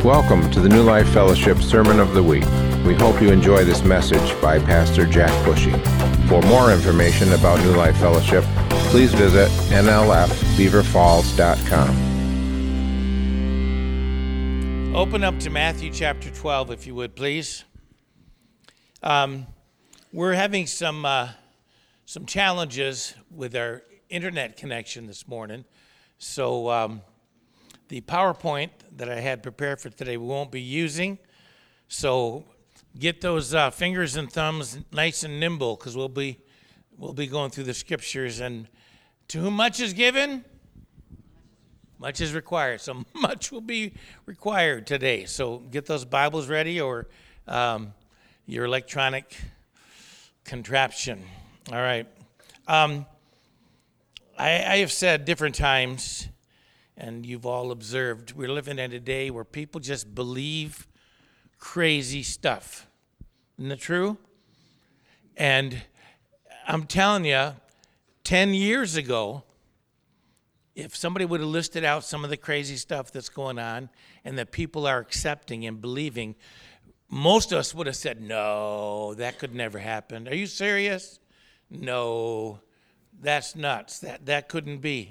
Welcome to the New Life Fellowship Sermon of the Week. We hope you enjoy this message by Pastor Jack Bushy. For more information about New Life Fellowship, please visit nlfbeaverfalls.com. Open up to Matthew chapter 12, if you would, please. We're having some challenges with our internet connection this morning, so the PowerPoint that I had prepared for today we won't be using. So get those fingers and thumbs nice and nimble, because we'll be going through the scriptures. And to whom much is given, much is required. So much will be required today. So get those Bibles ready, or your electronic contraption. All right. I have said different times, and you've all observed, we're living in a day where people just believe crazy stuff. Isn't that true? And I'm telling you, 10 years ago, if somebody would have listed out some of the crazy stuff that's going on and that people are accepting and believing, most of us would have said, no, that could never happen. Are you serious? No, that's nuts. That couldn't be.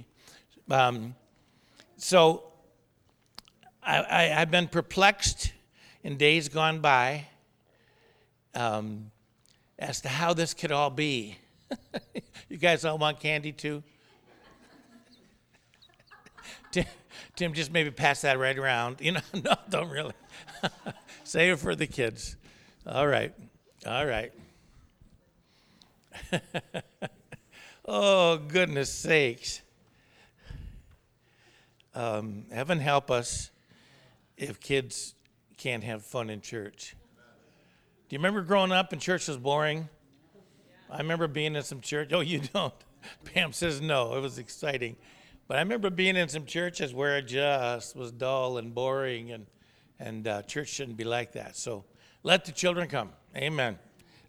So I've been perplexed in days gone by as to how this could all be. You guys all want candy too? Tim, just maybe pass that right around. You know, no, don't really. Save it for the kids. All right. Oh, goodness sakes. Heaven help us if kids can't have fun in church. Do you remember growing up and church was boring? I remember being in some church. Oh, you don't? Pam says no. It was exciting. But I remember being in some churches where it just was dull and boring, and church shouldn't be like that. So let the children come. Amen.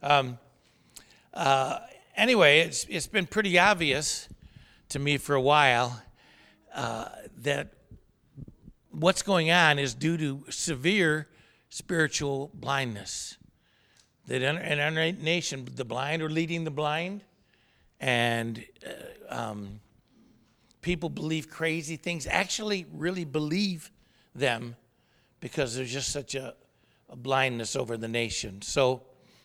Anyway, it's been pretty obvious to me for a while that what's going on is due to severe spiritual blindness. That in our nation, the blind are leading the blind, and people believe crazy things, actually really believe them, because there's just such a blindness over the nation. So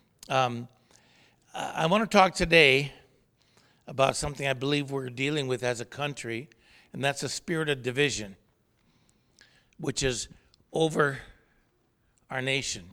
I want to talk today about something I believe we're dealing with as a country, and that's a spirit of division, which is over our nation.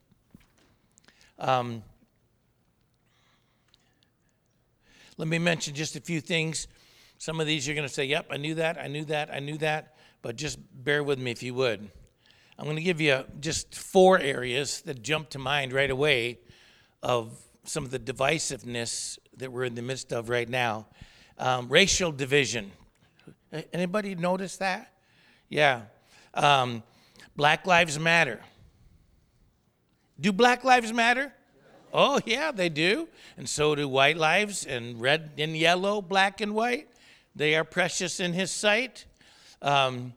Let me mention just a few things. Some of these you're going to say, yep, I knew that, but just bear with me if you would. I'm going to give you just 4 areas that jump to mind right away of some of the divisiveness that we're in the midst of right now. Racial division. Anybody notice that? Yeah. Black Lives Matter. Do Black Lives Matter? Oh, yeah, they do. And so do white lives, and red and yellow, black and white. They are precious in his sight. My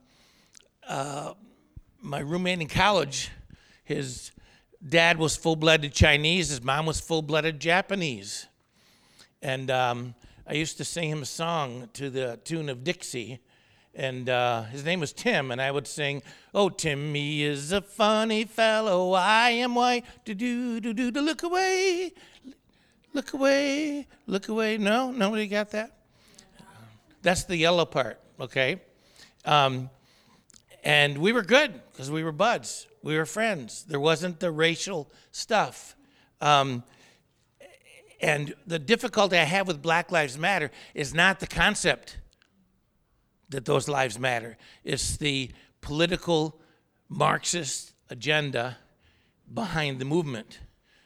roommate in college, his dad was full-blooded Chinese. His mom was full-blooded Japanese. And I used to sing him a song to the tune of Dixie. And his name was Tim, and I would sing, oh, Timmy is a funny fellow, I am white, do-do-do-do, look away, look away, look away. No, nobody got that? That's the yellow part, okay? And we were good, because we were buds. We were friends. There wasn't the racial stuff. And the difficulty I have with Black Lives Matter is not the concept that those lives matter. It's the political Marxist agenda behind the movement.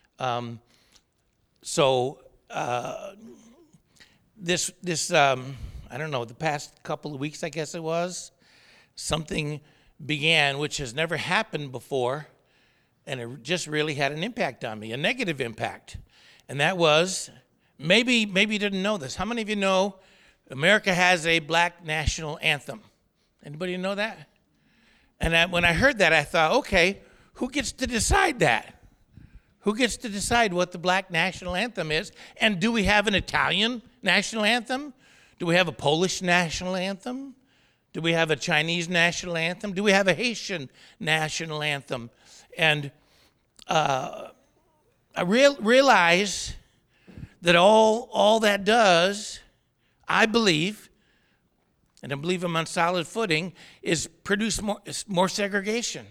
This I don't know, the past couple of weeks, I guess it was, something began which has never happened before, and it just really had an impact on me, a negative impact. And that was, maybe you didn't know this. How many of you know America has a black national anthem? Anybody know that? And when I heard that, I thought, okay, who gets to decide that? Who gets to decide what the black national anthem is? And do we have an Italian national anthem? Do we have a Polish national anthem? Do we have a Chinese national anthem? Do we have a Haitian national anthem? And I realize that all that does, I believe, and I believe I'm on solid footing, is produce more segregation.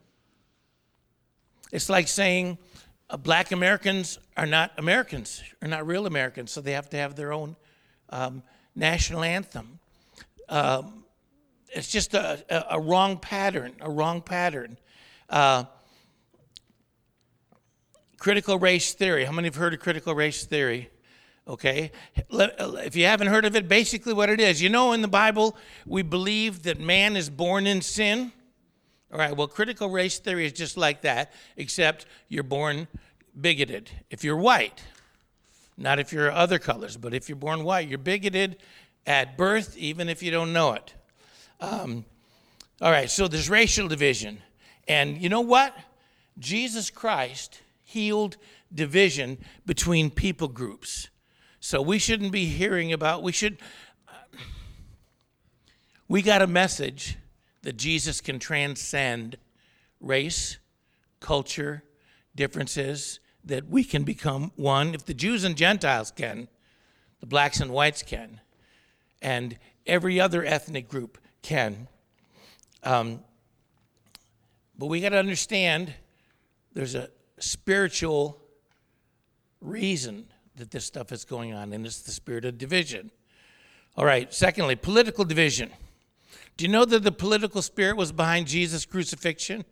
It's like saying black Americans are not Americans, are not real Americans, so they have to have their own national anthem. It's just a wrong pattern, Critical race theory. How many have heard of critical race theory? Okay. If you haven't heard of it, basically what it is, in the Bible, we believe that man is born in sin. All right, well, critical race theory is just like that, except you're born bigoted. If you're white, not if you're other colors, but if you're born white, you're bigoted at birth, even if you don't know it. All right, so there's racial division. And you know what? Jesus Christ healed division between people groups. So we shouldn't be hearing about, we got a message that Jesus can transcend race, culture, differences, that we can become one. If the Jews and Gentiles can, the blacks and whites can, and every other ethnic group can. But we got to understand there's a spiritual reason that this stuff is going on, and it's the spirit of division. All right, secondly, political division. Do you know that the political spirit was behind Jesus' crucifixion?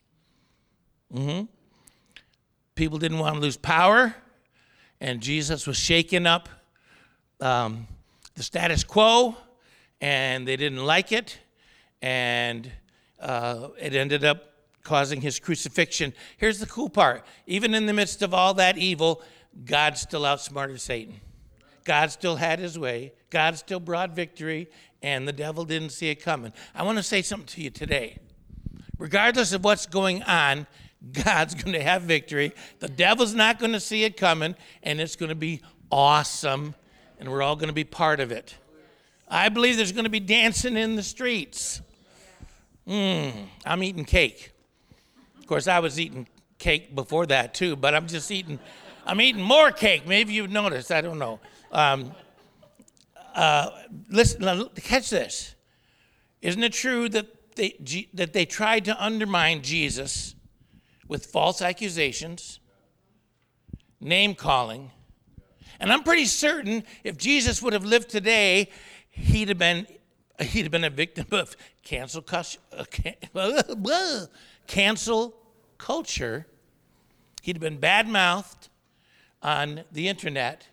People didn't want to lose power, and Jesus was shaking up the status quo, and they didn't like it, and it ended up causing his crucifixion. Here's the cool part. Even in the midst of all that evil, God still outsmarted Satan. God still had his way. God still brought victory, and the devil didn't see it coming. I want to say something to you today. Regardless of what's going on, God's going to have victory. The devil's not going to see it coming, and it's going to be awesome, and we're all going to be part of it. I believe there's going to be dancing in the streets. I'm eating cake. Of course, I was eating cake before that too, but I'm eating more cake. Maybe you've noticed, I don't know. Listen, catch this. Isn't it true that they tried to undermine Jesus with false accusations, name calling? And I'm pretty certain if Jesus would have lived today, he'd have been a victim of cancel culture. He'd have been bad-mouthed on the internet.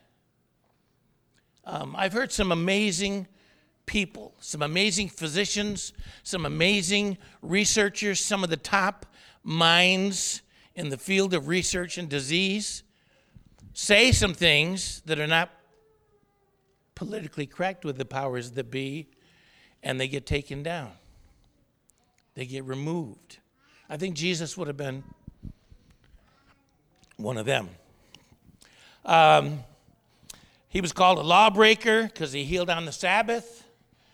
I've heard some amazing people, some amazing physicians, some amazing researchers, some of the top minds in the field of research and disease say some things that are not politically correct with the powers that be, and they get taken down. They get removed. I think Jesus would have been one of them. He was called a lawbreaker because he healed on the Sabbath.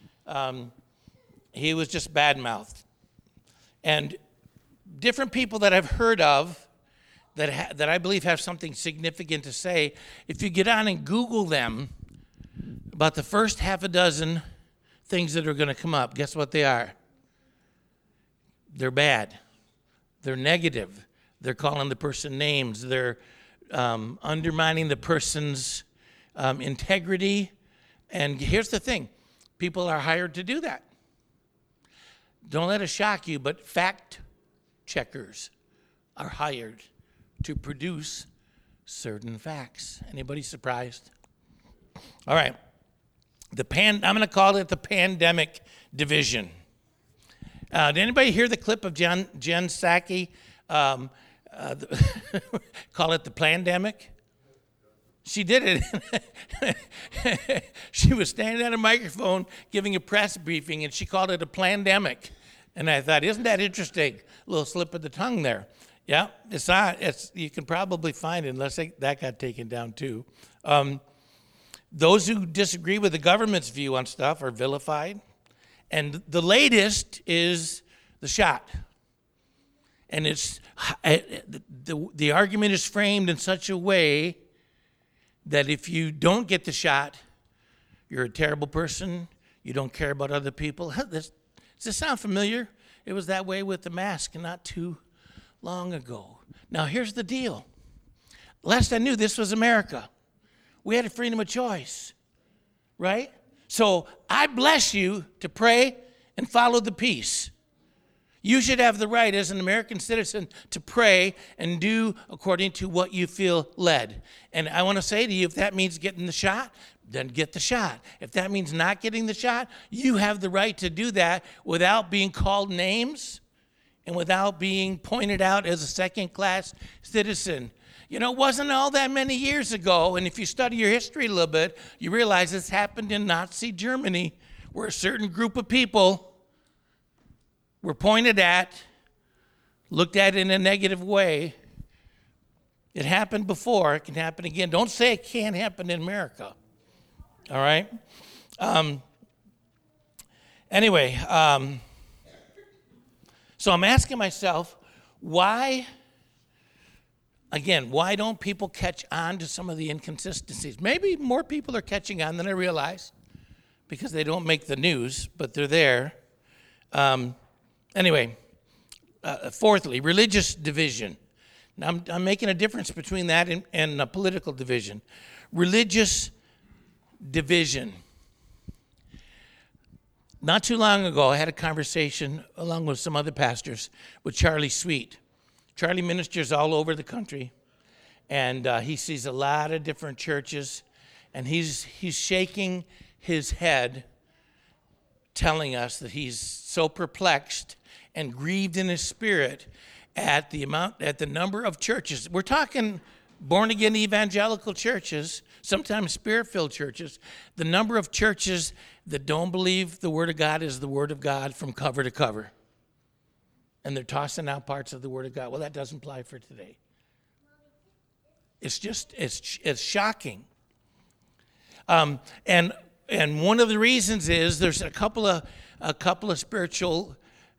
He was just bad-mouthed. And different people that I've heard of that I believe have something significant to say, if you get on and Google them, about the first half a dozen things that are going to come up, guess what they are? They're bad. They're negative. They're calling the person names. They're undermining the person's integrity. And here's the thing. People are hired to do that. Don't let it shock you, but fact checkers are hired to produce certain facts. Anybody surprised? All right. I'm going to call it the pandemic division. Did anybody hear the clip of Jen Psaki call it the plandemic? She did it. She was standing at a microphone giving a press briefing, and she called it a plandemic. And I thought, isn't that interesting? A little slip of the tongue there. Yeah, it's not. You can probably find it unless that got taken down too. Those who disagree with the government's view on stuff are vilified. And the latest is the shot. And the argument is framed in such a way that if you don't get the shot, you're a terrible person. You don't care about other people. Does this sound familiar? It was that way with the mask not too long ago. Now, here's the deal. Last I knew, this was America. We had a freedom of choice, right? So I bless you to pray and follow the peace. You should have the right as an American citizen to pray and do according to what you feel led. And I want to say to you, if that means getting the shot, then get the shot. If that means not getting the shot, you have the right to do that without being called names and without being pointed out as a second-class citizen. You know, it wasn't all that many years ago, and if you study your history a little bit, you realize this happened in Nazi Germany, where a certain group of people were pointed at, looked at in a negative way. It happened before, it can happen again. Don't say it can't happen in America, all right? Anyway, so I'm asking myself, why don't people catch on to some of the inconsistencies? Maybe more people are catching on than I realize because they don't make the news, but they're there. Fourthly, religious division. Now, I'm making a difference between that and political division. Religious division. Not too long ago, I had a conversation along with some other pastors with Charlie Sweet. Charlie ministers all over the country, and he sees a lot of different churches, and he's shaking his head, telling us that he's so perplexed and grieved in his spirit at the number of churches. We're talking born-again evangelical churches, sometimes spirit-filled churches, the number of churches that don't believe the Word of God is the Word of God from cover to cover. And they're tossing out parts of the Word of God. Well, that doesn't apply for today. It's just, it's shocking. And one of the reasons is there's a couple of spiritual,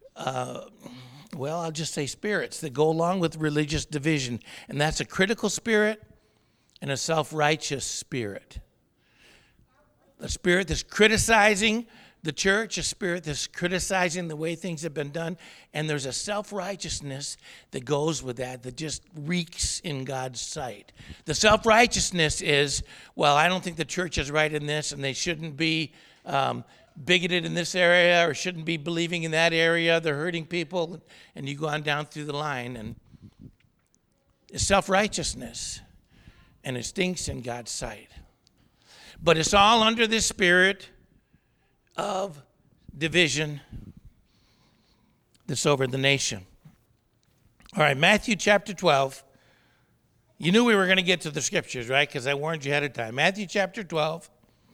I'll just say spirits that go along with religious division. And that's a critical spirit and a self-righteous spirit. A spirit that's criticizing the church, a spirit that's criticizing the way things have been done, and there's a self-righteousness that goes with that just reeks in God's sight. The self-righteousness is, well, I don't think the church is right in this, and they shouldn't be bigoted in this area or shouldn't be believing in that area. They're hurting people, and you go on down through the line, and it's self-righteousness, and it stinks in God's sight. But it's all under this spirit of division that's over the nation. All right, Matthew chapter 12. You knew we were going to get to the scriptures, right? Because I warned you ahead of time. Matthew chapter 12.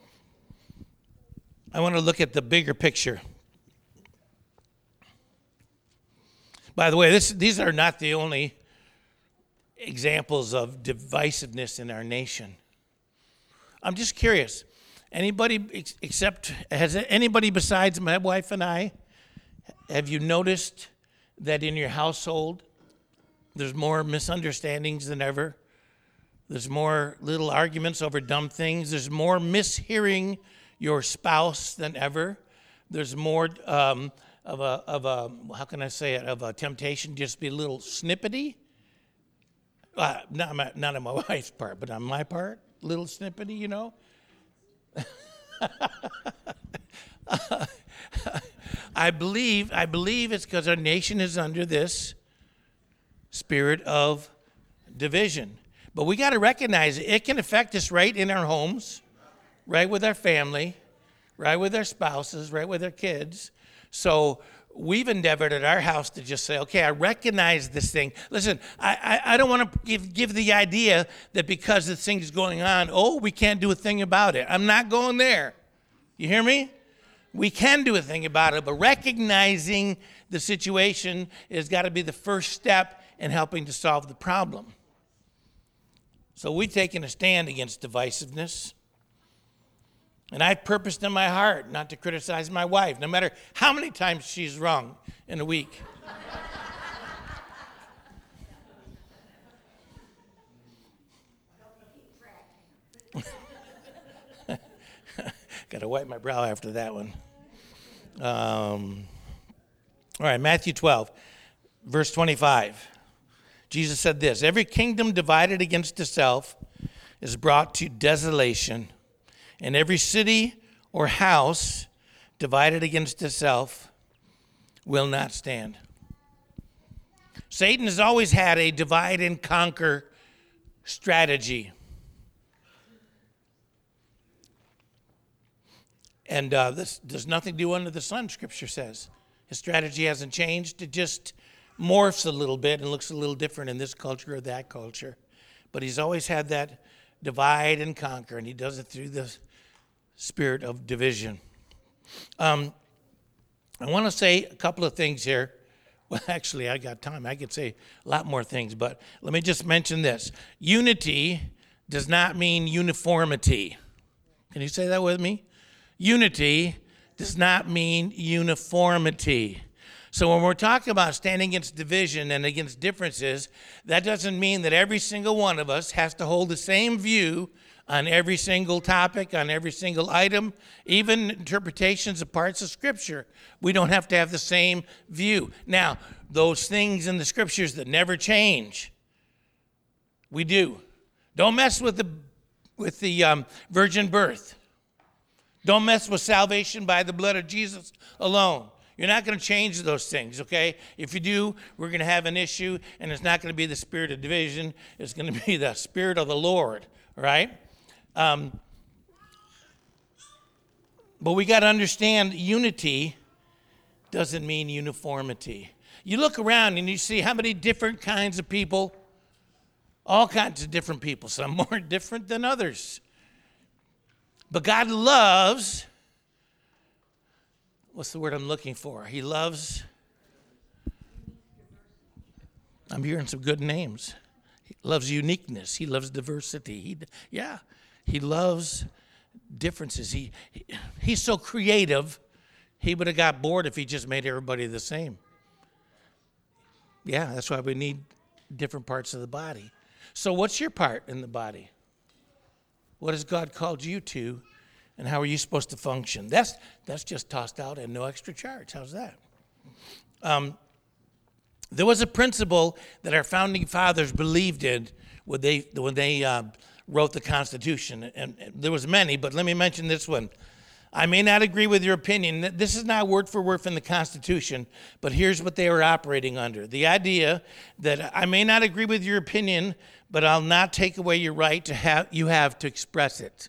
I want to look at the bigger picture. By the way, these are not the only examples of divisiveness in our nation. I'm just curious. Has anybody besides my wife and I, have you noticed that in your household there's more misunderstandings than ever? There's more little arguments over dumb things. There's more mishearing your spouse than ever. There's more of a temptation just to be a little snippety. Not on my wife's part, but on my part, a little snippety, you know. I believe it's because our nation is under this spirit of division. But we got to recognize it can affect us right in our homes, right with our family, right with our spouses, right with our kids. So we've endeavored at our house to just say, okay, I recognize this thing. Listen, I don't want to give the idea that because this thing is going on, we can't do a thing about it. I'm not going there. You hear me? We can do a thing about it, but recognizing the situation has got to be the first step in helping to solve the problem. So we've taken a stand against divisiveness. And I purposed in my heart not to criticize my wife, no matter how many times she's wrong in a week. Got to wipe my brow after that one. All right, Matthew 12, verse 25. Jesus said this, "Every kingdom divided against itself is brought to desolation, and every city or house divided against itself will not stand." Satan has always had a divide and conquer strategy. And this does nothing do under the sun, Scripture says. His strategy hasn't changed. It just morphs a little bit and looks a little different in this culture or that culture. But he's always had that divide and conquer, and he does it through the spirit of division. I want to say a couple of things here. Well, actually, I got time. I could say a lot more things, but let me just mention this. Unity does not mean uniformity. Can you say that with me? Unity does not mean uniformity. So when we're talking about standing against division and against differences, that doesn't mean that every single one of us has to hold the same view on every single topic, on every single item, even interpretations of parts of Scripture. We don't have to have the same view. Now, those things in the Scriptures that never change, we do. Don't mess with the virgin birth. Don't mess with salvation by the blood of Jesus alone. You're not going to change those things, okay? If you do, we're going to have an issue, and it's not going to be the spirit of division. It's going to be the Spirit of the Lord, all right? But we got to understand unity doesn't mean uniformity. You look around and you see how many different kinds of people, all kinds of different people, some more different than others. But God loves, what's the word I'm looking for? He loves, I'm hearing some good names. He loves uniqueness. He loves diversity. He loves differences. He's so creative, he would have got bored if he just made everybody the same. Yeah, that's why we need different parts of the body. So what's your part in the body? What has God called you to, and how are you supposed to function? That's just tossed out at no extra charge. How's that? There was a principle that our founding fathers believed in when they wrote the Constitution, and there was many, but let me mention this one. I may not agree with your opinion. This is not word for word from the Constitution, but here's what they were operating under. The idea that I may not agree with your opinion, but I'll not take away your right to have to express it.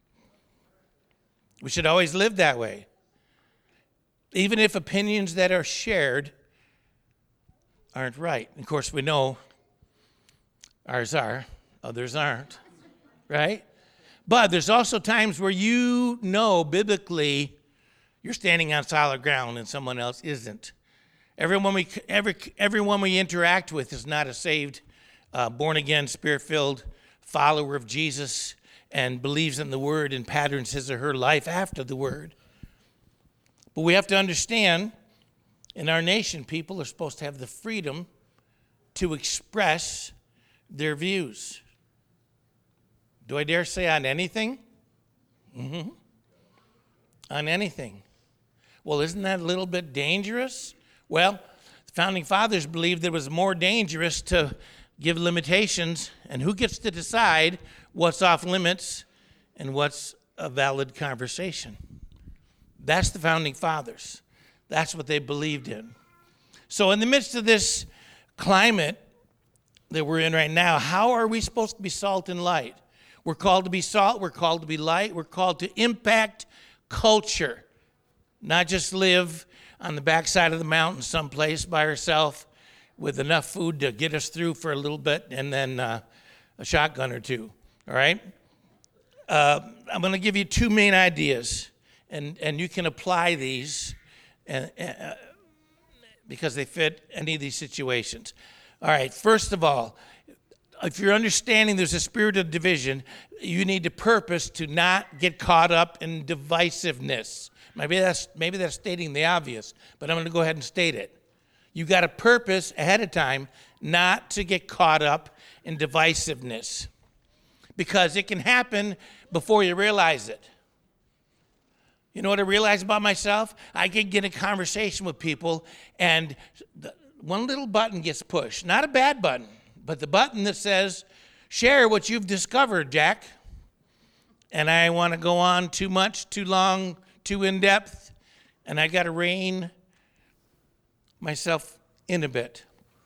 We should always live that way. Even if opinions that are shared aren't right. Of course, we know ours are, others aren't, right? But there's also times where you know biblically you're standing on solid ground and someone else isn't. Everyone we interact with is not a saved, born-again, spirit-filled follower of Jesus and believes in the Word and patterns his or her life after the Word. But we have to understand, in our nation, people are supposed to have the freedom to express their views. Do I dare say on anything? Mm-hmm. On anything. Well, isn't that a little bit dangerous? Well, the founding fathers believed that it was more dangerous to give limitations, and who gets to decide what's off limits and what's a valid conversation? That's the founding fathers. That's what they believed in. So in the midst of this climate that we're in right now, how are we supposed to be salt and light? We're called to be salt. We're called to be light. We're called to impact culture, not just live on the backside of the mountain someplace by ourselves with enough food to get us through for a little bit and then a shotgun or two, all right? I'm going to give you two main ideas, and you can apply these because they fit any of these situations. All right, first of all, if you're understanding there's a spirit of division, you need to purpose to not get caught up in divisiveness. Maybe that's stating the obvious, but I'm going to go ahead and state it. You got to purpose ahead of time not to get caught up in divisiveness, because it can happen before you realize it. You know what I realized about myself? I can get in a conversation with people, and one little button gets pushed. Not a bad button, but the button that says, share what you've discovered, Jack. And I want to go on too much, too long, too in-depth, and I got to rein myself in a bit.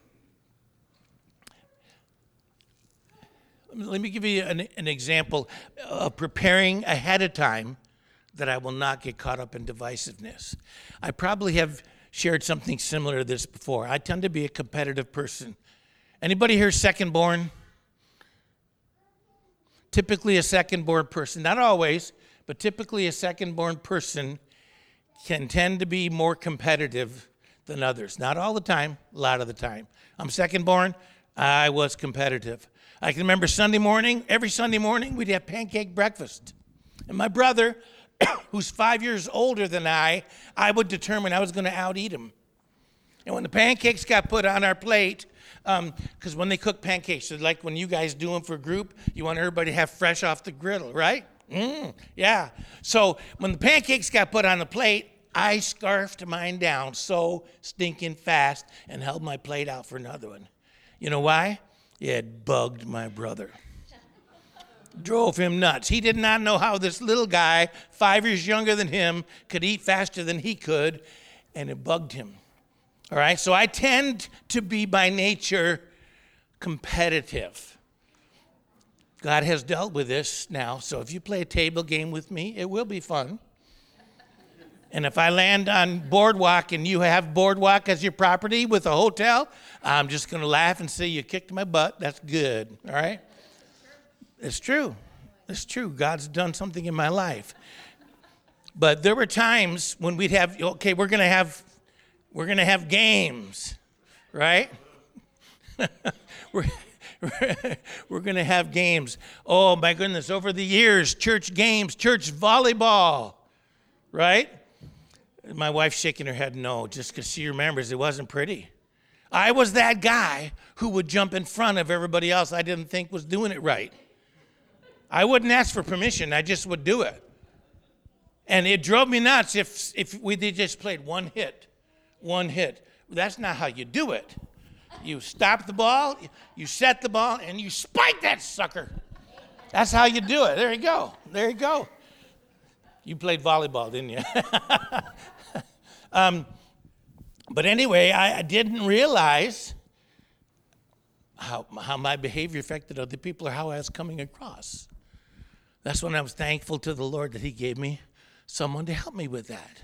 Let me give you an example of preparing ahead of time that I will not get caught up in divisiveness. I probably have shared something similar to this before. I tend to be a competitive person. Anybody here second born? Typically a second born person, not always, but typically a second born person can tend to be more competitive than others. Not all the time, a lot of the time. I'm second born, I was competitive. I can remember every Sunday morning, we'd have pancake breakfast. And my brother, who's 5 years older than I would determine I was going to out-eat him. And when the pancakes got put on our plate, because when they cook pancakes, so like when you guys do them for a group, you want everybody to have fresh off the griddle, right? Yeah. So when the pancakes got put on the plate, I scarfed mine down so stinking fast and held my plate out for another one. You know why? It bugged my brother. Drove him nuts. He did not know how this little guy, 5 years younger than him, could eat faster than he could, and it bugged him. All right, so I tend to be by nature competitive. God has dealt with this now, so if you play a table game with me, it will be fun. And if I land on Boardwalk and you have Boardwalk as your property with a hotel, I'm just going to laugh and say you kicked my butt. That's good, all right? It's true. It's true. God's done something in my life. But there were times when we'd have, okay, we're going to have games, right? we're going to have games. Oh, my goodness, over the years, church games, church volleyball, right? My wife's shaking her head no, just because she remembers it wasn't pretty. I was that guy who would jump in front of everybody else I didn't think was doing it right. I wouldn't ask for permission. I just would do it. And it drove me nuts if we just played one hit. That's not how you do it. You stop the ball, you set the ball, and you spike that sucker. That's how you do it. There you go. You played volleyball, didn't you? But anyway, I didn't realize how my behavior affected other people or how I was coming across. That's when I was thankful to the Lord that he gave me someone to help me with that.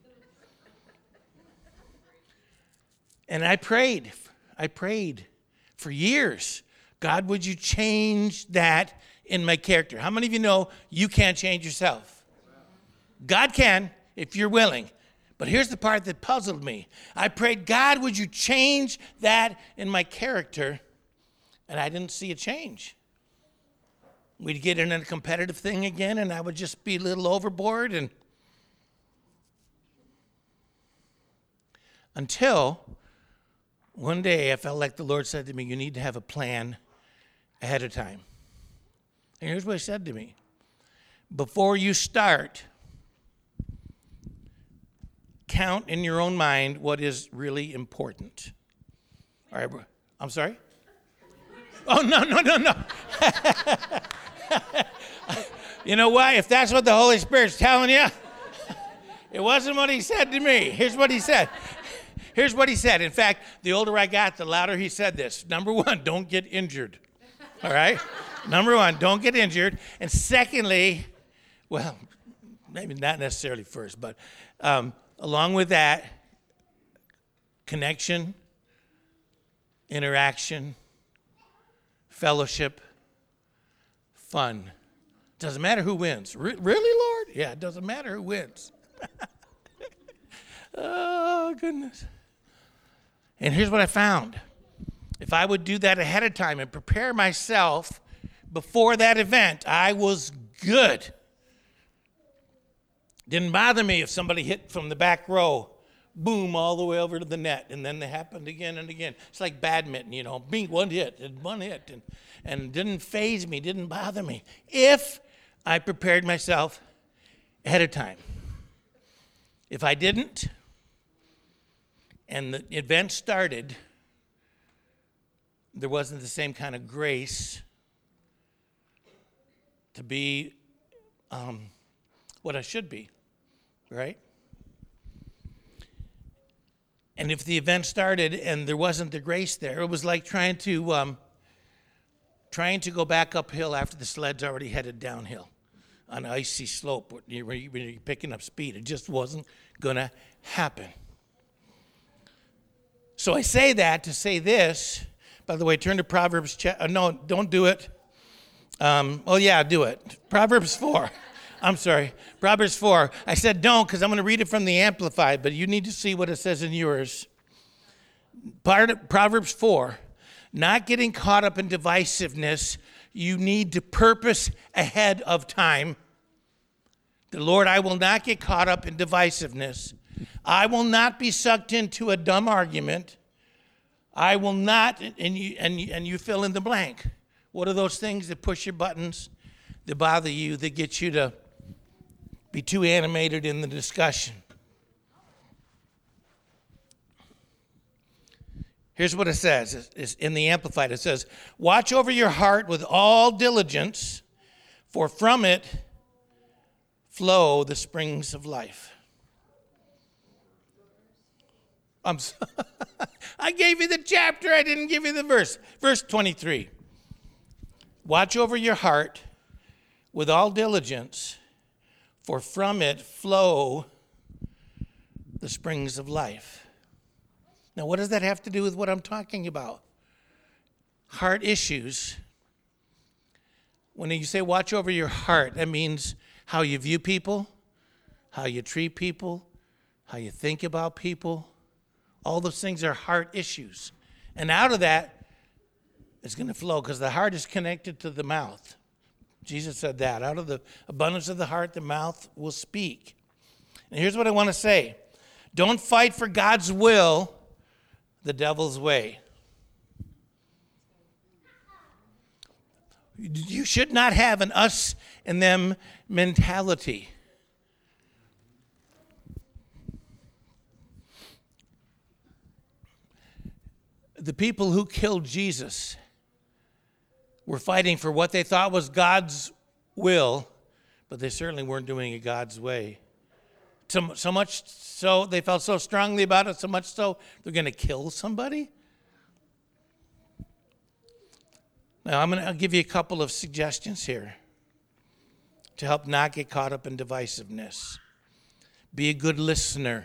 And I prayed for years. God, would you change that in my character? How many of you know you can't change yourself? God can if you're willing. But here's the part that puzzled me. I prayed, God, would you change that in my character? And I didn't see a change. We'd get in a competitive thing again, and I would just be a little overboard. And until one day I felt like the Lord said to me, you need to have a plan ahead of time. And here's what he said to me. Before you start, count in your own mind what is really important. All right, I'm sorry? Oh, no. You know why? If that's what the Holy Spirit's telling you, it wasn't what he said to me. Here's what he said. In fact, the older I got, the louder he said this. Number one, don't get injured. All right? Number one, don't get injured. And secondly, well, maybe not necessarily first, but along with that, connection, interaction, fellowship, fun. Doesn't matter who wins. Really, Lord? Yeah, it doesn't matter who wins. Oh, goodness. And here's what I found. If I would do that ahead of time and prepare myself before that event, I was good. Didn't bother me if somebody hit from the back row, boom, all the way over to the net, and then it happened again and again. It's like badminton, bing, one hit, and didn't faze me, didn't bother me, if I prepared myself ahead of time. If I didn't, and the event started, there wasn't the same kind of grace to be what I should be, right? And if the event started and there wasn't the grace there, it was like trying to go back uphill after the sled's already headed downhill on an icy slope when you're picking up speed. It just wasn't going to happen. So I say that to say this. By the way, turn to Proverbs. No, don't do it. Do it. Proverbs 4. I'm sorry. Proverbs 4. I said don't because I'm going to read it from the Amplified, but you need to see what it says in yours. Proverbs 4. Not getting caught up in divisiveness, you need to purpose ahead of time. The Lord, I will not get caught up in divisiveness. I will not be sucked into a dumb argument. I will not, and you fill in the blank. What are those things that push your buttons, that bother you, that get you to be too animated in the discussion? Here's what it says. It's in the Amplified. It says, watch over your heart with all diligence, for from it flow the springs of life. I gave you the chapter. I didn't give you the verse. Verse 23. Watch over your heart with all diligence, for from it flow the springs of life. Now, what does that have to do with what I'm talking about? Heart issues. When you say watch over your heart, that means how you view people, how you treat people, how you think about people. All those things are heart issues. And out of that, it's going to flow because the heart is connected to the mouth. Jesus said that. Out of the abundance of the heart, the mouth will speak. And here's what I want to say. Don't fight for God's will the devil's way. You should not have an us and them mentality. The people who killed Jesus were fighting for what they thought was God's will, but they certainly weren't doing it God's way. So much so, they felt so strongly about it, so much so, they're going to kill somebody? Now, I'll give you a couple of suggestions here to help not get caught up in divisiveness. Be a good listener.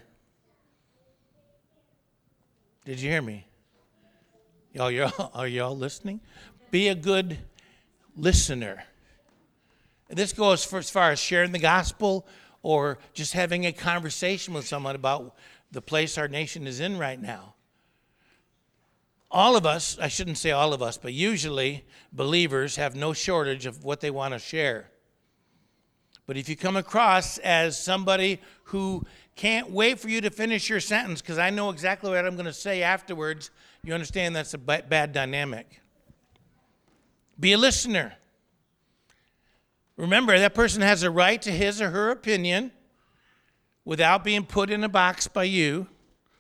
Did you hear me? Are you all listening? Be a good listener. This goes for as far as sharing the gospel or just having a conversation with someone about the place our nation is in right now. All of us, I shouldn't say all of us, but usually believers have no shortage of what they want to share. But if you come across as somebody who can't wait for you to finish your sentence because I know exactly what I'm going to say afterwards, you understand that's a bad dynamic. Be a listener. Remember, that person has a right to his or her opinion without being put in a box by you.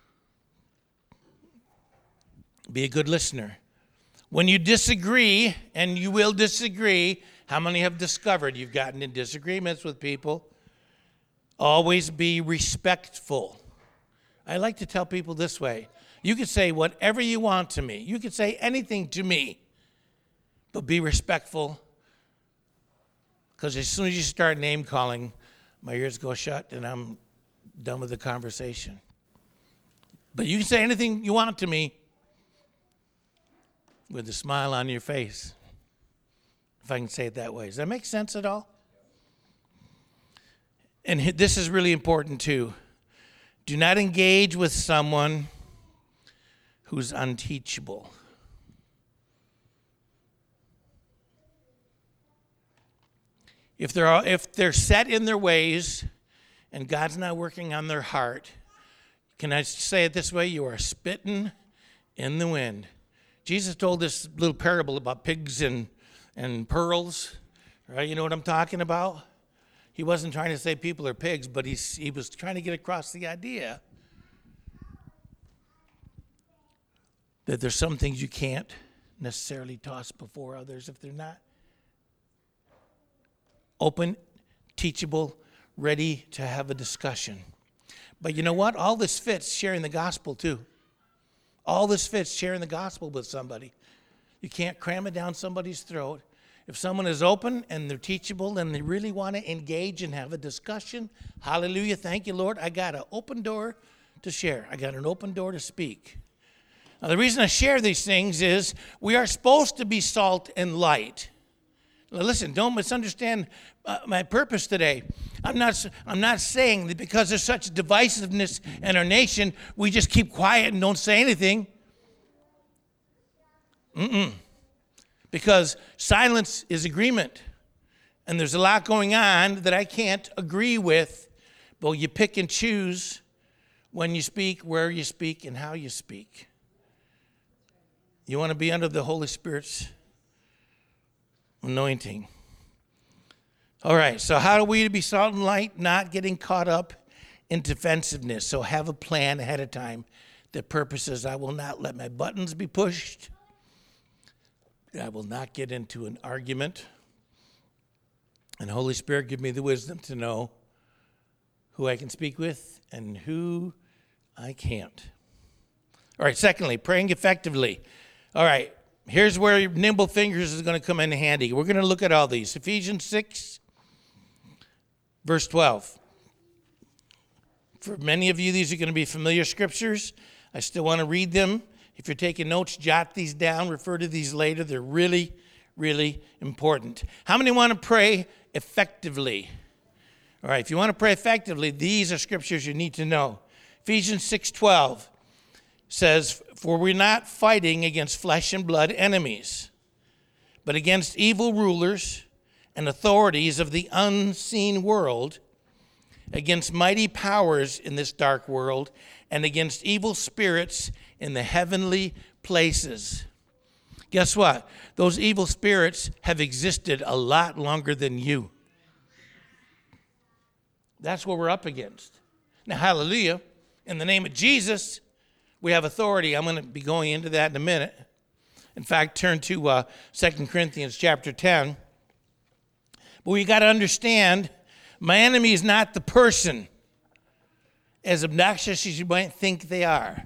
Be a good listener. When you disagree, and you will disagree, how many have discovered you've gotten in disagreements with people? Always be respectful. I like to tell people this way. You can say whatever you want to me. You can say anything to me, but be respectful. Because as soon as you start name calling, my ears go shut and I'm done with the conversation. But you can say anything you want to me with a smile on your face, if I can say it that way. Does that make sense at all? And this is really important too. Do not engage with someone who's unteachable. If they're set in their ways and God's not working on their heart, can I say it this way? You are spitting in the wind. Jesus told this little parable about pigs and pearls, right? You know what I'm talking about? He wasn't trying to say people are pigs, but he was trying to get across the idea that there's some things you can't necessarily toss before others if they're not open, teachable, ready to have a discussion. But you know what? All this fits sharing the gospel too. All this fits sharing the gospel with somebody. You can't cram it down somebody's throat. If someone is open and they're teachable and they really want to engage and have a discussion, hallelujah, thank you, Lord. I got an open door to share. I got an open door to speak. Now, the reason I share these things is we are supposed to be salt and light. Now, listen, don't misunderstand my purpose today. I'm not saying that because there's such divisiveness in our nation, we just keep quiet and don't say anything. Because silence is agreement. And there's a lot going on that I can't agree with, but you pick and choose when you speak, where you speak, and how you speak. You want to be under the Holy Spirit's anointing. All right, so how are we to be salt and light? Not getting caught up in defensiveness. So have a plan ahead of time that purposes I will not let my buttons be pushed. I will not get into an argument. And Holy Spirit, give me the wisdom to know who I can speak with and who I can't. All right, secondly, praying effectively. All right, here's where nimble fingers is going to come in handy. We're going to look at all these. Ephesians 6, verse 12. For many of you, these are going to be familiar scriptures. I still want to read them. If you're taking notes, jot these down. Refer to these later. They're really, really important. How many want to pray effectively? All right, if you want to pray effectively, these are scriptures you need to know. Ephesians 6:12 says, for we're not fighting against flesh and blood enemies, but against evil rulers and authorities of the unseen world, against mighty powers in this dark world, and against evil spirits in the heavenly places. Guess what? Those evil spirits have existed a lot longer than you. That's what we're up against. Now, hallelujah, in the name of Jesus, we have authority. I'm going to be going into that in a minute. In fact, turn to 2 Corinthians chapter 10. But we got to understand, my enemy is not the person, as obnoxious as you might think they are.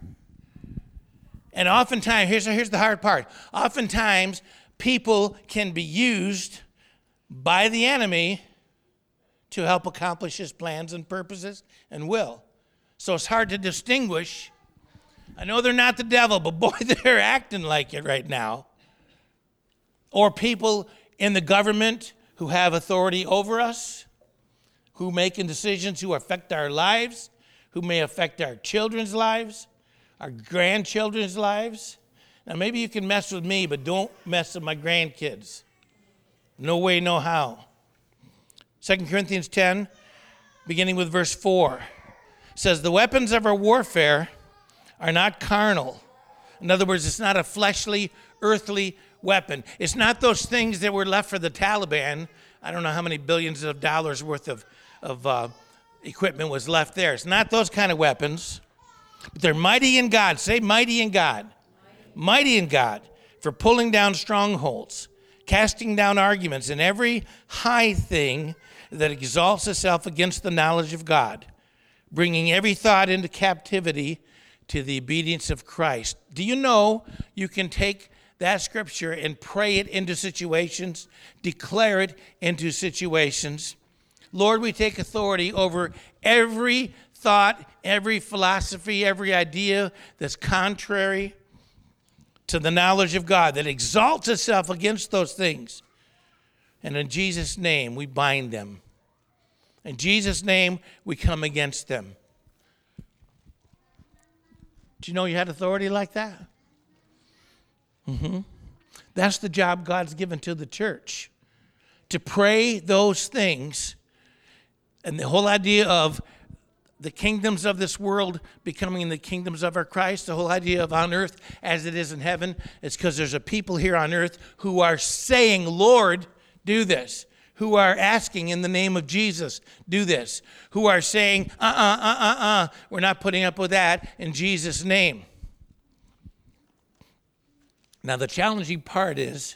And oftentimes, here's the hard part. Oftentimes, people can be used by the enemy to help accomplish his plans and purposes and will. So it's hard to distinguish. I know they're not the devil, but boy, they're acting like it right now. Or people in the government who have authority over us, who making decisions who affect our lives, who may affect our children's lives, our grandchildren's lives. Now, maybe you can mess with me, but don't mess with my grandkids. No way, no how. 2 Corinthians 10, beginning with verse 4, says, the weapons of our warfare are not carnal. In other words, it's not a fleshly, earthly weapon. It's not those things that were left for the Taliban. I don't know how many billions of dollars worth of equipment was left there. It's not those kind of weapons. But they're mighty in God. Say mighty in God. Mighty in God for pulling down strongholds, casting down arguments, and every high thing that exalts itself against the knowledge of God, bringing every thought into captivity to the obedience of Christ. Do you know you can take that scripture and pray it into situations, declare it into situations? Lord, we take authority over every thought, every philosophy, every idea that's contrary to the knowledge of God, that exalts itself against those things. And in Jesus' name, we bind them. In Jesus' name, we come against them. Do you know you had authority like that? That's the job God's given to the church. To pray those things. And the whole idea of the kingdoms of this world becoming the kingdoms of our Christ, the whole idea of on earth as it is in heaven, is because there's a people here on earth who are saying, Lord, do this. Who are asking in the name of Jesus, do this. Who are saying, we're not putting up with that in Jesus' name. Now, the challenging part is,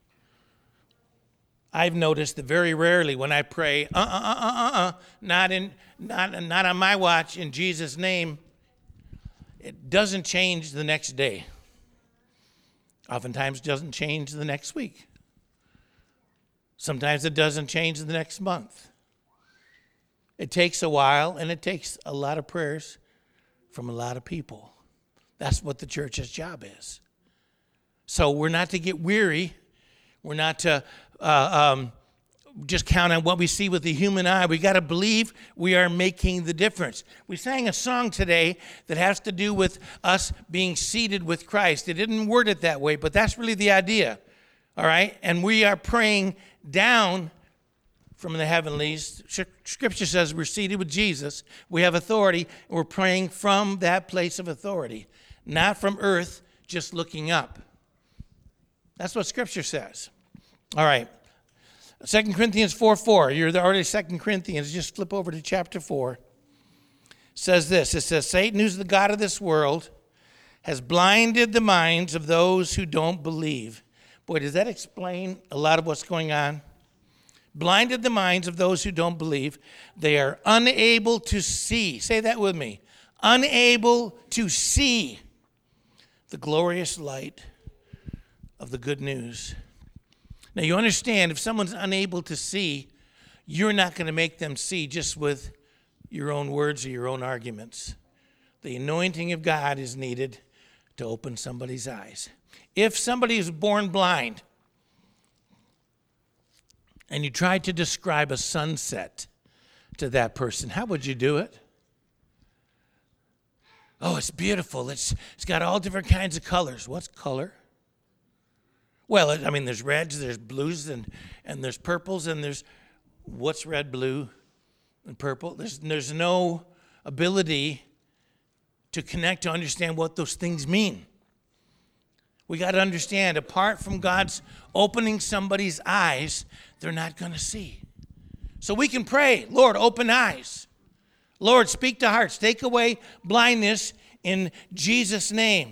I've noticed that very rarely when I pray, not on my watch, in Jesus' name, it doesn't change the next day. Oftentimes, it doesn't change the next week. Sometimes it doesn't change the next month. It takes a while, and it takes a lot of prayers from a lot of people. That's what the church's job is. So we're not to get weary. We're not to just count on what we see with the human eye. We got to believe we are making the difference. We sang a song today that has to do with us being seated with Christ. It didn't word it that way, but that's really the idea. All right? And we are praying down from the heavenlies. Scripture says we're seated with Jesus. We have authority, and we're praying from that place of authority, not from earth, just looking up. That's what Scripture says. All right. 2 Corinthians 4:4. You're already 2 Corinthians. Just flip over to chapter 4. It says this. It says, Satan, who's the god of this world, has blinded the minds of those who don't believe. Boy, does that explain a lot of what's going on? Blinded the minds of those who don't believe. They are unable to see. Say that with me. Unable to see the glorious light of the good news. Now, you understand, if someone's unable to see, you're not going to make them see just with your own words or your own arguments. The anointing of God is needed to open somebody's eyes. If somebody is born blind and you tried to describe a sunset to that person, how would you do it? Oh, it's beautiful. It's got all different kinds of colors. What's color? Well, there's reds, there's blues, and there's purples, and there's what's red, blue, and purple. There's no ability to connect to understand what those things mean. We got to understand, apart from God's opening somebody's eyes, they're not going to see. So we can pray, Lord, open eyes. Lord, speak to hearts. Take away blindness in Jesus' name.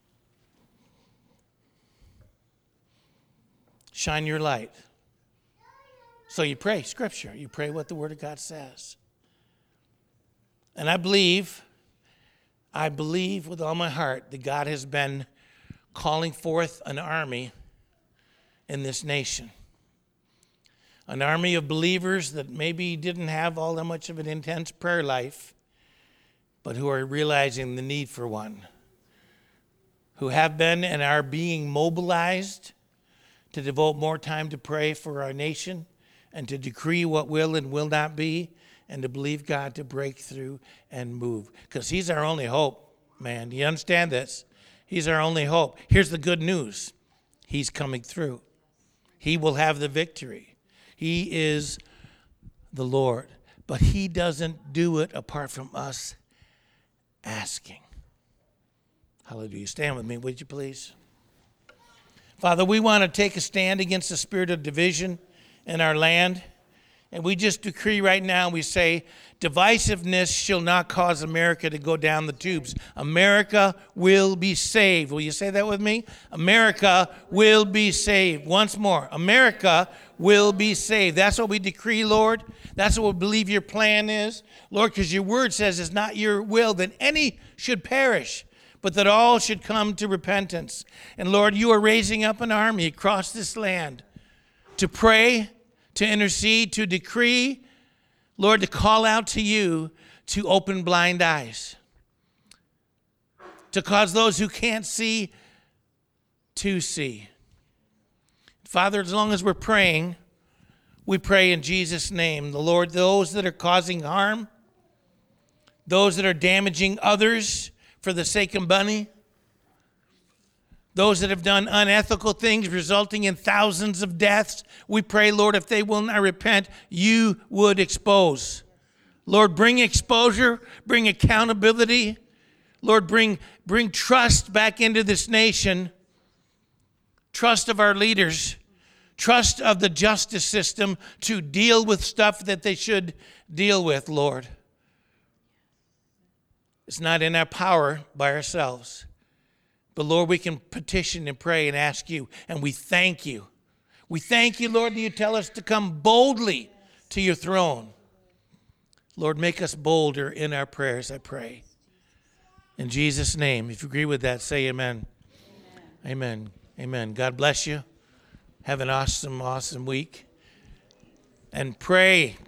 Shine your light. So you pray Scripture. You pray what the Word of God says. And I believe with all my heart that God has been calling forth an army in this nation. An army of believers that maybe didn't have all that much of an intense prayer life, but who are realizing the need for one. Who have been and are being mobilized to devote more time to pray for our nation and to decree what will and will not be, and to believe God to break through and move. Because He's our only hope, man. Do you understand this? He's our only hope. Here's the good news. He's coming through. He will have the victory. He is the Lord. But He doesn't do it apart from us asking. Hallelujah. Stand with me, would you please? Father, we want to take a stand against the spirit of division in our land. And we just decree right now, we say, divisiveness shall not cause America to go down the tubes. America will be saved. Will you say that with me? America will be saved. Once more, America will be saved. That's what we decree, Lord. That's what we believe your plan is. Lord, because your word says it's not your will that any should perish, but that all should come to repentance. And Lord, you are raising up an army across this land to pray, to intercede, to decree, Lord, to call out to you to open blind eyes, to cause those who can't see to see. Father, as long as we're praying, We pray in Jesus' name, the Lord, those that are causing harm, those that are damaging others for the sake of money, those that have done unethical things resulting in thousands of deaths, we pray, Lord, if they will not repent, you would expose. Lord, bring exposure, bring accountability. Lord, bring trust back into this nation, trust of our leaders, trust of the justice system to deal with stuff that they should deal with, Lord. It's not in our power by ourselves. But Lord, we can petition and pray and ask you, and we thank you. We thank you, Lord, that you tell us to come boldly to your throne. Lord, make us bolder in our prayers, I pray. In Jesus' name, if you agree with that, say amen. Amen. Amen. God bless you. Have an awesome, awesome week. And pray